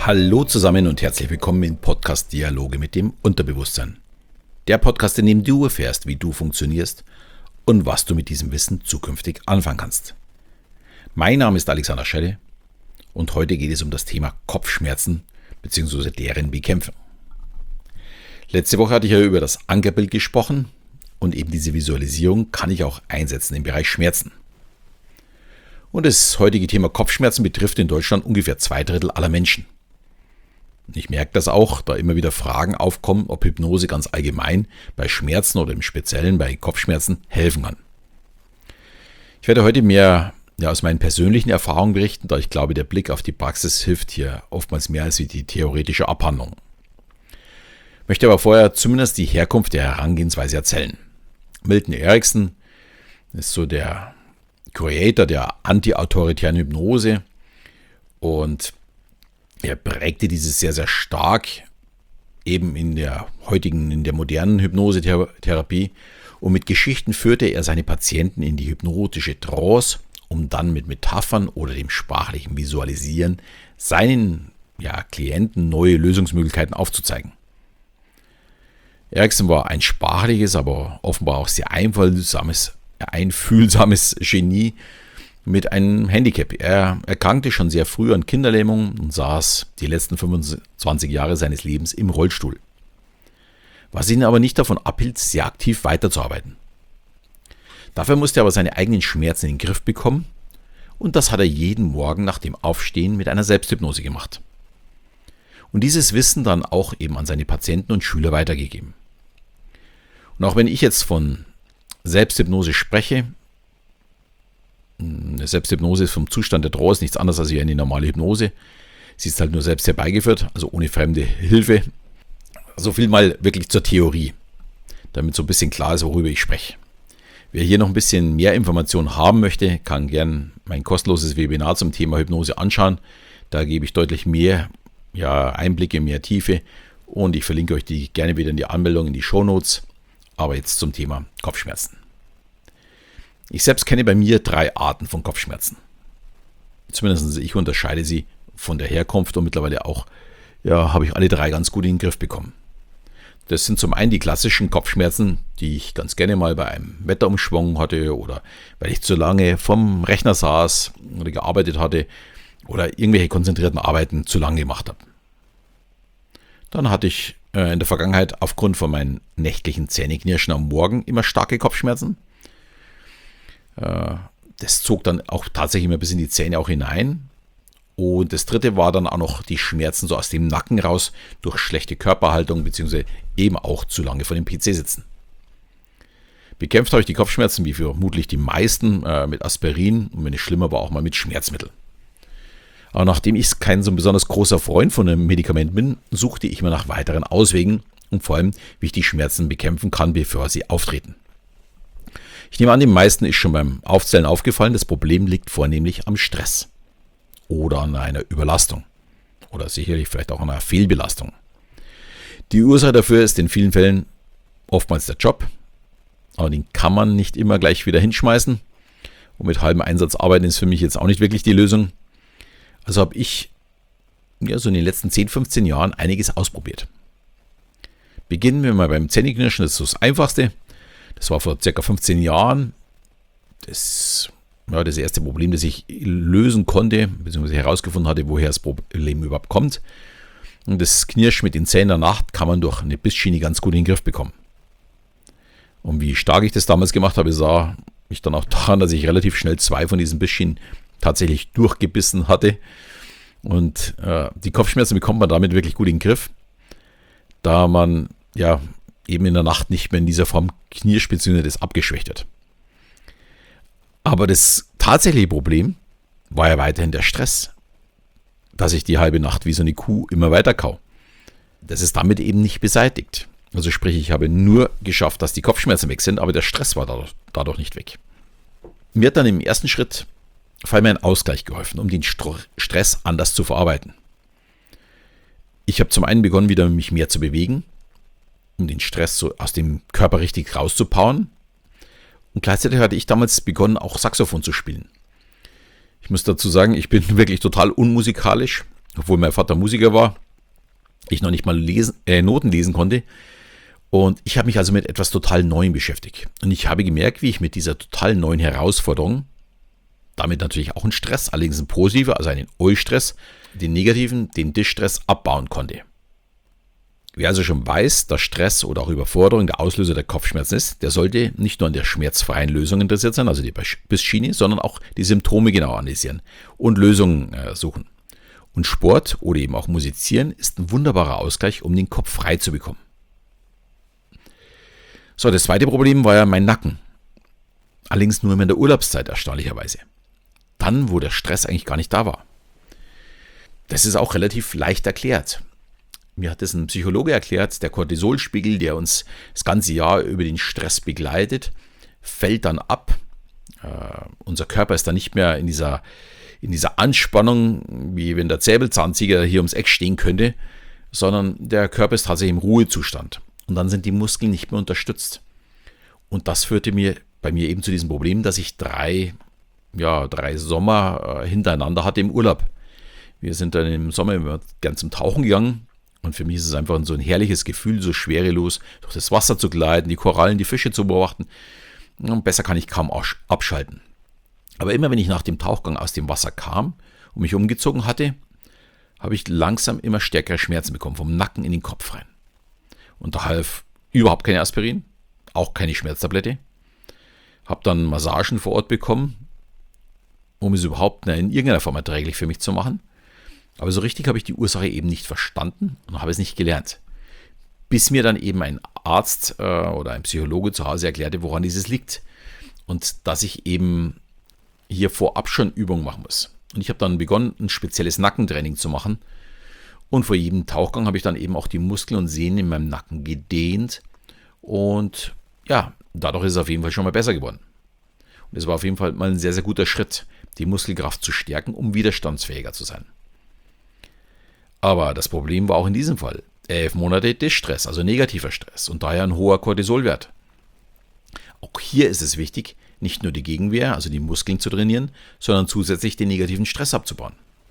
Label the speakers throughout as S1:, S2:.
S1: Hallo zusammen und herzlich willkommen im Podcast Dialoge mit dem Unterbewusstsein. Der Podcast, in dem du erfährst, wie du funktionierst und was du mit diesem Wissen zukünftig anfangen kannst. Mein Name ist Alexander Schelle und heute geht es um das Thema Kopfschmerzen bzw. deren Bekämpfung. Letzte Woche hatte ich ja über das Ankerbild gesprochen und eben diese Visualisierung kann ich auch einsetzen im Bereich Schmerzen. Und das heutige Thema Kopfschmerzen betrifft in Deutschland ungefähr 2/3 aller Menschen. Ich merke das auch, da immer wieder Fragen aufkommen, ob Hypnose ganz allgemein bei Schmerzen oder im Speziellen bei Kopfschmerzen helfen kann. Ich werde heute mehr aus meinen persönlichen Erfahrungen berichten, da ich glaube, der Blick auf die Praxis hilft hier oftmals mehr als die theoretische Abhandlung. Ich möchte aber vorher zumindest die Herkunft der Herangehensweise erzählen. Milton Erickson ist so der Creator der anti-autoritären Hypnose und er prägte dieses sehr, sehr stark eben in der modernen Hypnosetherapie und mit Geschichten führte er seine Patienten in die hypnotische Trance, um dann mit Metaphern oder dem sprachlichen Visualisieren seinen Klienten neue Lösungsmöglichkeiten aufzuzeigen. Erickson war ein sprachliches, aber offenbar auch sehr einfühlsames Genie mit einem Handicap. Er erkrankte schon sehr früh an Kinderlähmung und saß die letzten 25 Jahre seines Lebens im Rollstuhl. Was ihn aber nicht davon abhielt, sehr aktiv weiterzuarbeiten. Dafür musste er aber seine eigenen Schmerzen in den Griff bekommen und das hat er jeden Morgen nach dem Aufstehen mit einer Selbsthypnose gemacht. Und dieses Wissen dann auch eben an seine Patienten und Schüler weitergegeben. Und auch wenn ich jetzt von Selbsthypnose spreche, eine Selbsthypnose ist vom Zustand der Trance nichts anderes als eine normale Hypnose. Sie ist halt nur selbst herbeigeführt, also ohne fremde Hilfe. So viel mal wirklich zur Theorie, damit so ein bisschen klar ist, worüber ich spreche. Wer hier noch ein bisschen mehr Informationen haben möchte, kann gern mein kostenloses Webinar zum Thema Hypnose anschauen. Da gebe ich deutlich mehr Einblicke, mehr Tiefe und ich verlinke euch die gerne wieder in die Anmeldung, in die Shownotes. Aber jetzt zum Thema Kopfschmerzen. Ich selbst kenne bei mir 3 Arten von Kopfschmerzen. Zumindest ich unterscheide sie von der Herkunft und mittlerweile auch habe ich alle 3 ganz gut in den Griff bekommen. Das sind zum einen die klassischen Kopfschmerzen, die ich ganz gerne mal bei einem Wetterumschwung hatte oder weil ich zu lange vom Rechner saß oder gearbeitet hatte oder irgendwelche konzentrierten Arbeiten zu lange gemacht habe. Dann hatte ich in der Vergangenheit aufgrund von meinen nächtlichen Zähneknirschen am Morgen immer starke Kopfschmerzen. Das zog dann auch tatsächlich immer bis in die Zähne auch hinein. Und das dritte war dann auch noch die Schmerzen so aus dem Nacken raus durch schlechte Körperhaltung bzw. eben auch zu lange vor dem PC sitzen. Bekämpft habe ich die Kopfschmerzen wie vermutlich die meisten mit Aspirin und wenn es schlimmer war auch mal mit Schmerzmittel. Aber nachdem ich kein so besonders großer Freund von einem Medikament bin, suchte ich mir nach weiteren Auswegen und vor allem, wie ich die Schmerzen bekämpfen kann, bevor sie auftreten. Ich nehme an, den meisten ist schon beim Aufzählen aufgefallen, das Problem liegt vornehmlich am Stress oder an einer Überlastung oder sicherlich vielleicht auch an einer Fehlbelastung. Die Ursache dafür ist in vielen Fällen oftmals der Job, aber den kann man nicht immer gleich wieder hinschmeißen und mit halbem Einsatz arbeiten ist für mich jetzt auch nicht wirklich die Lösung. Also habe ich so in den letzten 10, 15 Jahren einiges ausprobiert. Beginnen wir mal beim Zähneknirschen, das ist so das Einfachste. Das war vor ca. 15 Jahren das erste Problem, das ich lösen konnte, beziehungsweise herausgefunden hatte, woher das Problem überhaupt kommt. Und das Knirschen mit den Zähnen der Nacht kann man durch eine Bissschiene ganz gut in den Griff bekommen. Und wie stark ich das damals gemacht habe, sah ich dann auch daran, dass ich relativ schnell 2 von diesen Bissschienen tatsächlich durchgebissen hatte. Und die Kopfschmerzen bekommt man damit wirklich gut in den Griff, da man eben in der Nacht nicht mehr in dieser Form knirscht bzw. das abgeschwächt wird. Aber das tatsächliche Problem war ja weiterhin der Stress, dass ich die halbe Nacht wie so eine Kuh immer weiter kau. Das ist damit eben nicht beseitigt. Also sprich, ich habe nur geschafft, dass die Kopfschmerzen weg sind, aber der Stress war dadurch nicht weg. Mir hat dann im ersten Schritt vor allem ein Ausgleich geholfen, um den Stress anders zu verarbeiten. Ich habe zum einen begonnen, wieder mich mehr zu bewegen, um den Stress so aus dem Körper richtig rauszupowern. Und gleichzeitig hatte ich damals begonnen, auch Saxophon zu spielen. Ich muss dazu sagen, ich bin wirklich total unmusikalisch obwohl mein Vater Musiker war, ich noch nicht mal Noten lesen konnte. Und ich habe mich also mit etwas total Neuem beschäftigt. Und ich habe gemerkt, wie ich mit dieser total neuen Herausforderung, damit natürlich auch einen Stress, allerdings ein positiver, also einen Eustress, den negativen, den Distress abbauen konnte. Wer also schon weiß, dass Stress oder auch Überforderung der Auslöser der Kopfschmerzen ist, der sollte nicht nur an der schmerzfreien Lösung interessiert sein, also die Bissschiene, sondern auch die Symptome genau analysieren und Lösungen suchen. Und Sport oder eben auch Musizieren ist ein wunderbarer Ausgleich, um den Kopf frei zu bekommen. So, das zweite Problem war ja mein Nacken. Allerdings nur in der Urlaubszeit, erstaunlicherweise. Dann, wo der Stress eigentlich gar nicht da war. Das ist auch relativ leicht erklärt. Mir hat das ein Psychologe erklärt, der Cortisolspiegel, der uns das ganze Jahr über den Stress begleitet, fällt dann ab. Unser Körper ist dann nicht mehr in dieser Anspannung, wie wenn der Säbelzahntiger hier ums Eck stehen könnte, sondern der Körper ist tatsächlich im Ruhezustand. Und dann sind die Muskeln nicht mehr unterstützt. Und das führte bei mir eben zu diesem Problem, dass ich drei Sommer hintereinander hatte im Urlaub. Wir sind dann im Sommer immer gern zum Tauchen gegangen. Und für mich ist es einfach so ein herrliches Gefühl, so schwerelos durch das Wasser zu gleiten, die Korallen, die Fische zu beobachten. Und besser kann ich kaum abschalten. Aber immer wenn ich nach dem Tauchgang aus dem Wasser kam und mich umgezogen hatte, habe ich langsam immer stärkere Schmerzen bekommen, vom Nacken in den Kopf rein. Und da half überhaupt keine Aspirin, auch keine Schmerztablette. Habe dann Massagen vor Ort bekommen, um es überhaupt in irgendeiner Form erträglich für mich zu machen. Aber so richtig habe ich die Ursache eben nicht verstanden und habe es nicht gelernt. Bis mir dann eben ein Arzt oder ein Psychologe zu Hause erklärte, woran dieses liegt. Und dass ich eben hier vorab schon Übungen machen muss. Und ich habe dann begonnen, ein spezielles Nackentraining zu machen. Und vor jedem Tauchgang habe ich dann eben auch die Muskeln und Sehnen in meinem Nacken gedehnt. Und ja, dadurch ist es auf jeden Fall schon mal besser geworden. Und es war auf jeden Fall mal ein sehr, sehr guter Schritt, die Muskelkraft zu stärken, um widerstandsfähiger zu sein. Aber das Problem war auch in diesem Fall 11 Monate Distress, also negativer Stress und daher ein hoher Cortisolwert. Auch hier ist es wichtig, nicht nur die Gegenwehr, also die Muskeln zu trainieren, sondern zusätzlich den negativen Stress abzubauen.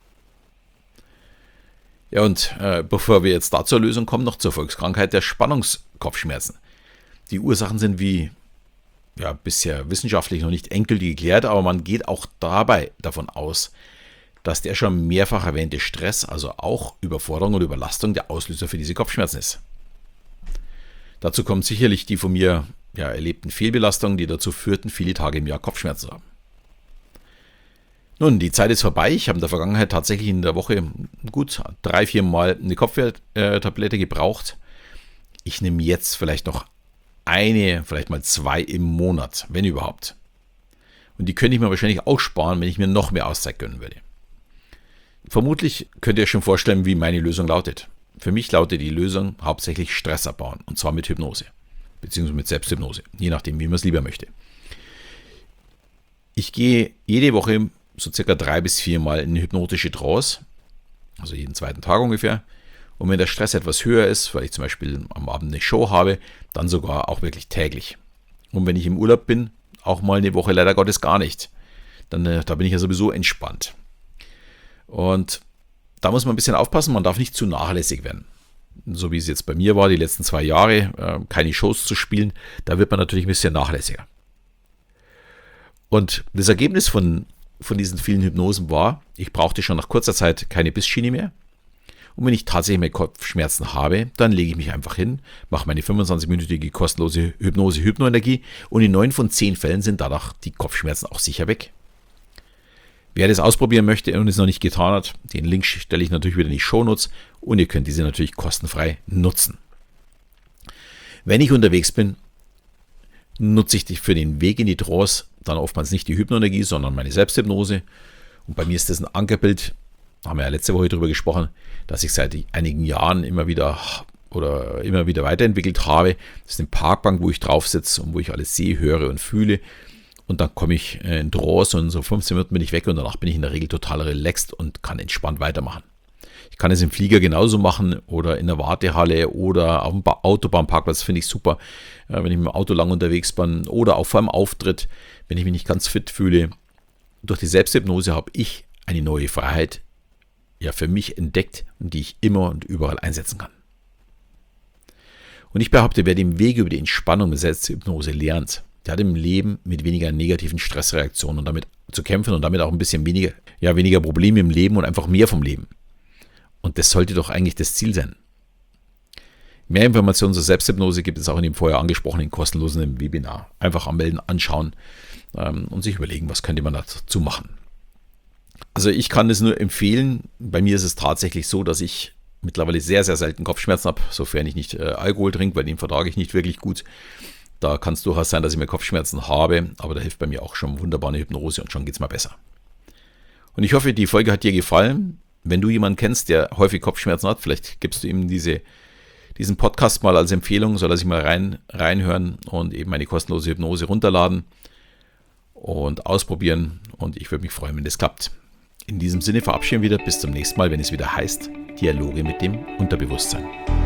S1: Ja, und bevor wir jetzt da zur Lösung kommen, noch zur Volkskrankheit der Spannungskopfschmerzen. Die Ursachen sind bisher wissenschaftlich noch nicht endgültig geklärt, aber man geht auch dabei davon aus, dass der schon mehrfach erwähnte Stress, also auch Überforderung und Überlastung, der Auslöser für diese Kopfschmerzen ist. Dazu kommt sicherlich die von mir erlebten Fehlbelastungen, die dazu führten, viele Tage im Jahr Kopfschmerzen zu haben. Nun, die Zeit ist vorbei. Ich habe in der Vergangenheit tatsächlich in der Woche gut 3-4 Mal eine Kopfwehtablette gebraucht. Ich nehme jetzt vielleicht noch vielleicht mal 2 im Monat, wenn überhaupt. Und die könnte ich mir wahrscheinlich auch sparen, wenn ich mir noch mehr Auszeit gönnen würde. Vermutlich könnt ihr euch schon vorstellen, wie meine Lösung lautet. Für mich lautet die Lösung hauptsächlich Stress abbauen, und zwar mit Hypnose, beziehungsweise mit Selbsthypnose, je nachdem, wie man es lieber möchte. Ich gehe jede Woche so circa 3 bis 4 Mal in eine hypnotische Trance, also jeden zweiten Tag ungefähr. Und wenn der Stress etwas höher ist, weil ich zum Beispiel am Abend eine Show habe, dann sogar auch wirklich täglich. Und wenn ich im Urlaub bin, auch mal eine Woche leider Gottes gar nicht. Da bin ich ja sowieso entspannt. Und da muss man ein bisschen aufpassen, man darf nicht zu nachlässig werden. So wie es jetzt bei mir war, die letzten 2 Jahre, keine Shows zu spielen, da wird man natürlich ein bisschen nachlässiger. Und das Ergebnis von diesen vielen Hypnosen war, ich brauchte schon nach kurzer Zeit keine Bissschiene mehr. Und wenn ich tatsächlich mehr Kopfschmerzen habe, dann lege ich mich einfach hin, mache meine 25-minütige kostenlose Hypnose Hypnoenergie und in 9 von 10 Fällen sind danach die Kopfschmerzen auch sicher weg. Wer das ausprobieren möchte und es noch nicht getan hat, den Link stelle ich natürlich wieder in die Shownotes und ihr könnt diese natürlich kostenfrei nutzen. Wenn ich unterwegs bin, nutze ich für den Weg in die Trance dann oftmals nicht die Hypnoenergie, sondern meine Selbsthypnose. Und bei mir ist das ein Ankerbild, da haben wir ja letzte Woche drüber gesprochen, dass ich seit einigen Jahren immer wieder weiterentwickelt habe. Das ist eine Parkbank, wo ich drauf sitze und wo ich alles sehe, höre und fühle. Und dann komme ich in Trance und so 15 Minuten bin ich weg und danach bin ich in der Regel total relaxed und kann entspannt weitermachen. Ich kann es im Flieger genauso machen oder in der Wartehalle oder auf dem Autobahnparkplatz, finde ich super, wenn ich mit dem Auto lang unterwegs bin oder auch vor einem Auftritt, wenn ich mich nicht ganz fit fühle. Durch die Selbsthypnose habe ich eine neue Freiheit, für mich entdeckt und die ich immer und überall einsetzen kann. Und ich behaupte, wer den Weg über die Entspannung mit Selbsthypnose lernt, der hat im Leben mit weniger negativen Stressreaktionen und damit zu kämpfen und damit auch ein bisschen weniger Probleme im Leben und einfach mehr vom Leben. Und das sollte doch eigentlich das Ziel sein. Mehr Informationen zur Selbsthypnose gibt es auch in dem vorher angesprochenen kostenlosen Webinar. Einfach anmelden, anschauen und sich überlegen, was könnte man dazu machen. Also ich kann das nur empfehlen. Bei mir ist es tatsächlich so, dass ich mittlerweile sehr, sehr selten Kopfschmerzen habe, sofern ich nicht Alkohol trinke, weil den vertrage ich nicht wirklich gut. Da kann es durchaus sein, dass ich mehr Kopfschmerzen habe, aber da hilft bei mir auch schon wunderbar eine Hypnose und schon geht es mal besser. Und ich hoffe, die Folge hat dir gefallen. Wenn du jemanden kennst, der häufig Kopfschmerzen hat, vielleicht gibst du ihm diesen Podcast mal als Empfehlung, soll er sich mal reinhören und eben eine kostenlose Hypnose runterladen und ausprobieren. Und ich würde mich freuen, wenn das klappt. In diesem Sinne verabschieden wir wieder. Bis zum nächsten Mal, wenn es wieder heißt Dialoge mit dem Unterbewusstsein.